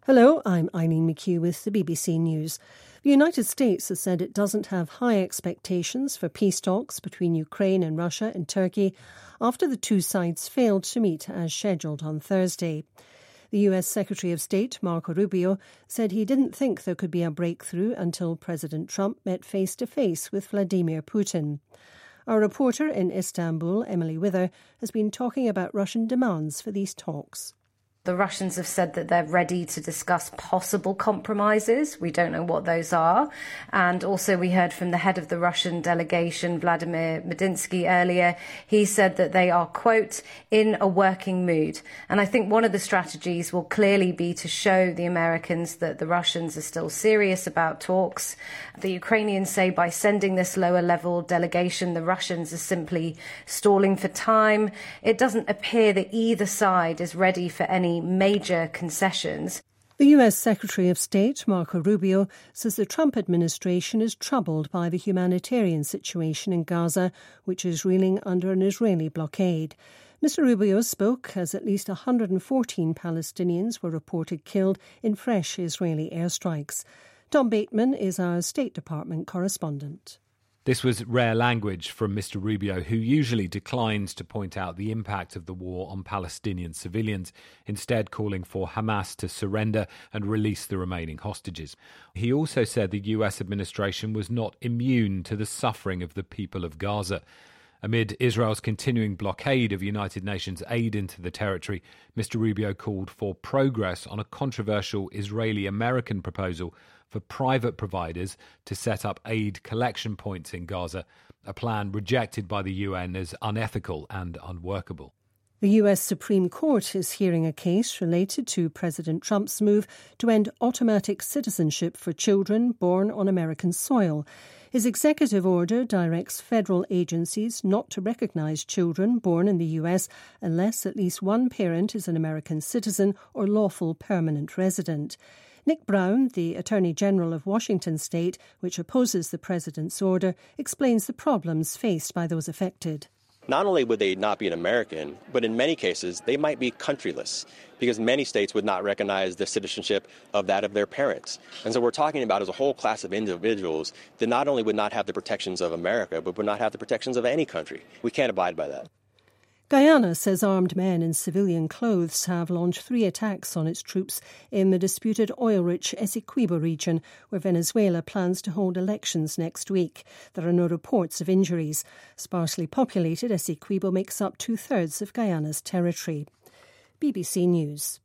Hello, I'm Eileen McHugh with the BBC News. The United States has said it doesn't have high expectations for peace talks between Ukraine and Russia and Turkey after the two sides failed to meet as scheduled on Thursday. The US Secretary of State, Marco Rubio, said he didn't think there could be a breakthrough until President Trump met face-to-face with Vladimir Putin. Our reporter in Istanbul, Emily Wither, has been talking about Russian demands for these talks. The Russians have said that they're ready to discuss possible compromises. We don't know what those are. And also we heard from the head of the Russian delegation, Vladimir Medinsky, earlier. He said that they are, quote, in a working mood. And I think one of the strategies will clearly be to show the Americans that the Russians are still serious about talks. The Ukrainians say by sending this lower level delegation, the Russians are simply stalling for time. It doesn't appear that either side is ready for any major concessions. The US Secretary of State, Marco Rubio, says the Trump administration is troubled by the humanitarian situation in Gaza, which is reeling under an Israeli blockade. Mr. Rubio spoke as at least 114 Palestinians were reported killed in fresh Israeli airstrikes. Tom Bateman is our State Department correspondent. This was rare language from Mr. Rubio, who usually declines to point out the impact of the war on Palestinian civilians, instead calling for Hamas to surrender and release the remaining hostages. He also said the US administration was not immune to the suffering of the people of Gaza. Amid Israel's continuing blockade of United Nations aid into the territory, Mr. Rubio called for progress on a controversial Israeli-American proposal for private providers to set up aid collection points in Gaza, a plan rejected by the UN as unethical and unworkable. The US Supreme Court is hearing a case related to President Trump's move to end automatic citizenship for children born on American soil. His executive order directs federal agencies not to recognise children born in the US unless at least one parent is an American citizen or lawful permanent resident. Nick Brown, the Attorney General of Washington State, which opposes the president's order, explains the problems faced by those affected. Not only would they not be an American, but in many cases, they might be countryless because many states would not recognize the citizenship of that of their parents. And so we're talking about as a whole class of individuals that not only would not have the protections of America, but would not have the protections of any country. We can't abide by that. Guyana says armed men in civilian clothes have launched 3 attacks on its troops in the disputed oil-rich Essequibo region, where Venezuela plans to hold elections next week. There are no reports of injuries. Sparsely populated, Essequibo makes up 2/3 of Guyana's territory. BBC News.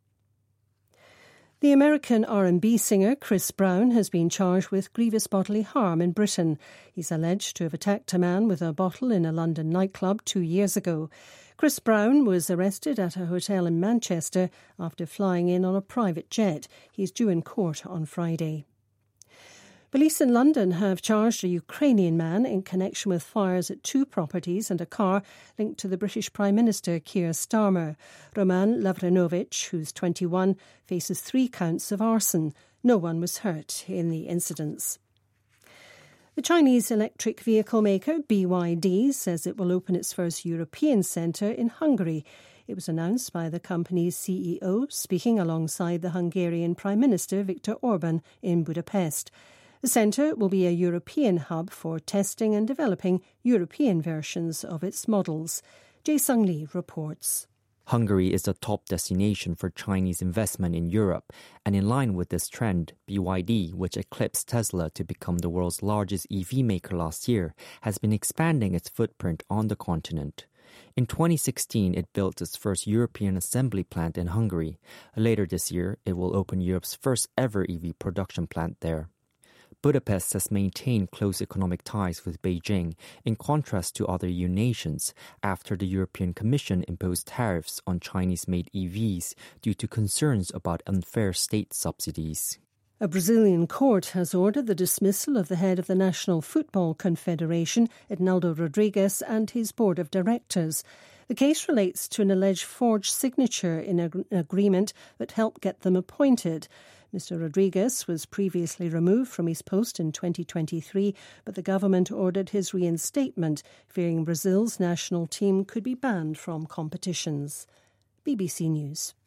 The American R&B singer Chris Brown has been charged with grievous bodily harm in Britain. He's alleged to have attacked a man with a bottle in a London nightclub 2 years ago. Chris Brown was arrested at a hotel in Manchester after flying in on a private jet. He's due in court on Friday. Police in London have charged a Ukrainian man in connection with fires at 2 properties and a car linked to the British Prime Minister Keir Starmer. Roman Lavrinovich, who's 21, faces 3 counts of arson. No one was hurt in the incidents. The Chinese electric vehicle maker BYD says it will open its first European centre in Hungary. It was announced by the company's CEO, speaking alongside the Hungarian Prime Minister Viktor Orban in Budapest. The centre will be a European hub for testing and developing European versions of its models. Jae Sung Lee reports. Hungary is the top destination for Chinese investment in Europe, and in line with this trend, BYD, which eclipsed Tesla to become the world's largest EV maker last year, has been expanding its footprint on the continent. In 2016, it built its first European assembly plant in Hungary. Later this year, it will open Europe's first ever EV production plant there. Budapest has maintained close economic ties with Beijing, in contrast to other EU nations, after the European Commission imposed tariffs on Chinese-made EVs due to concerns about unfair state subsidies. A Brazilian court has ordered the dismissal of the head of the National Football Confederation, Ednaldo Rodrigues, and his board of directors. The case relates to an alleged forged signature in an agreement that helped get them appointed. Mr. Rodrigues was previously removed from his post in 2023, but the government ordered his reinstatement, fearing Brazil's national team could be banned from competitions. BBC News.